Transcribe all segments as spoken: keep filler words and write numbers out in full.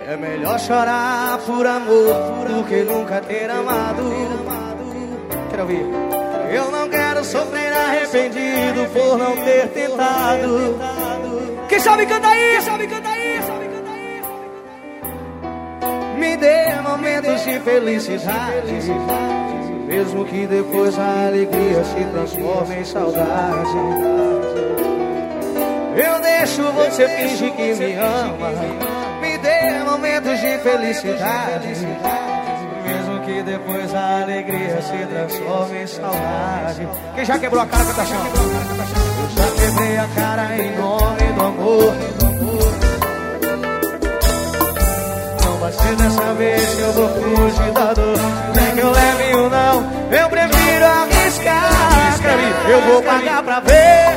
É melhor chorar por amor do que nunca ter amado. Quero ouvir. Eu não quero sofrer arrependido por não ter tentado. Quem sabe canta aí? Quem sabe canta aí? Me dê momentos de felicidade, mesmo que depois a alegria se transforme em saudade. Eu deixo você fingir que me ama. Me dê momentos de felicidade, mesmo que depois a alegria se transforme em saudade. Quem já quebrou a cara, canta chão. Eu já quebrei a cara em nome do amor. Não vai ser dessa vez que eu vou fugir da dor. Nem que eu leve um não, eu prefiro arriscar. Eu vou pagar pra ver.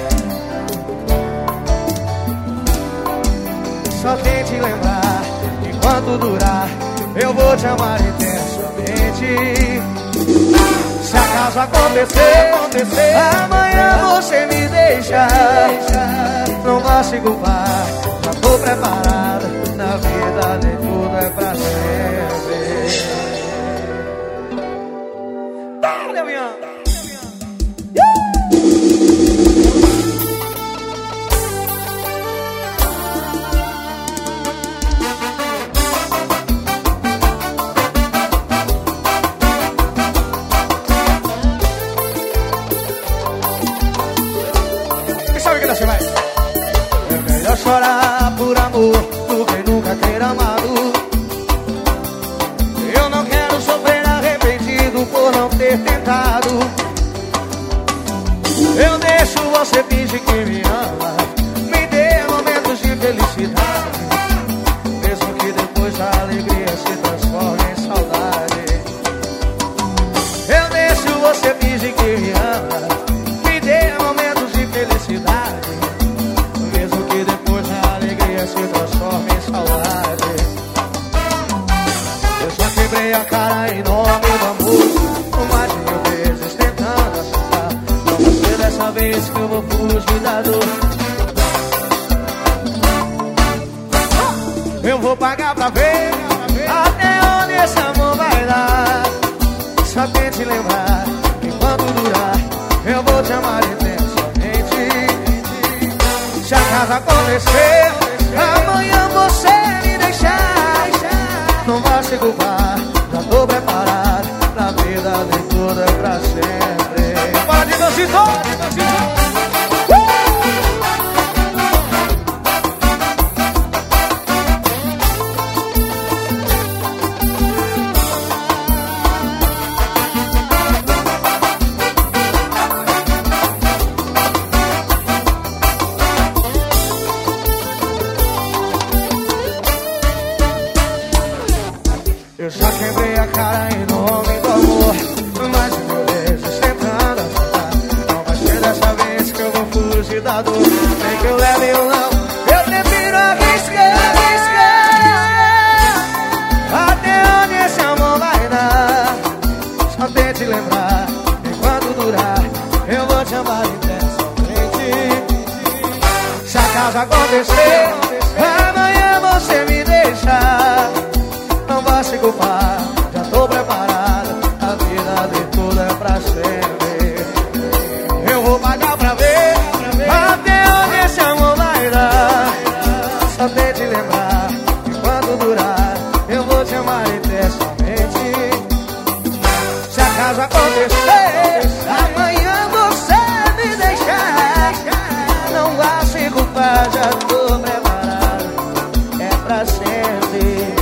Só tente lembrar, enquanto durar, eu vou te amar intensamente. Se acaso acontecer, acontecer, amanhã você me deixa. Não vá se culpar, já tô preparado. Na vida nem tudo é pra sempre. Tá, Levião! É melhor chorar por amor do que nunca ter amado. Eu não quero sofrer arrependido por não ter tentado. Eu deixo você fingir que me ama. Me dê momentos de felicidade, mesmo que depois a alegria se transforme em saudade. Eu deixo você fingir que me ama. Me dê momentos de felicidade, mesmo que depois a alegria se transforme em saudade. Eu já quebrei a cara em nome do amor, mais de mil vezes tentando acertar. Não vai ser dessa vez que eu vou fugir da dor. Eu vou pagar pra ver até onde esse amor vai dar. Só tente lembrar, enquanto durar, eu vou te amar intensamente. Se acaso acontecer, amanhã você me deixar, não vai se culpar, já tô preparado. Na vida de tudo é pra sempre. Para de dançar, eu já quebrei a cara em nome do amor, mais de mil vezes tentando acertar. Não vai ser dessa vez que eu vou fugir da dor. Nem que eu leve ou não, eu prefiro arriscar, arriscar. Até onde esse amor vai dar. Só tente lembrar, enquanto durar, eu vou te amar intensamente. Se acaso acontecer, amanhã você me deixa, não vai se culpar, já tô preparado. A vida de tudo é pra sempre. Eu vou pagar pra ver até onde esse amor vai dar. Só tente lembrar, enquanto durar, eu vou te amar intensamente. Se acaso acontecer, amanhã você me deixar, não vai se culpar, já tô preparado. É pra sempre.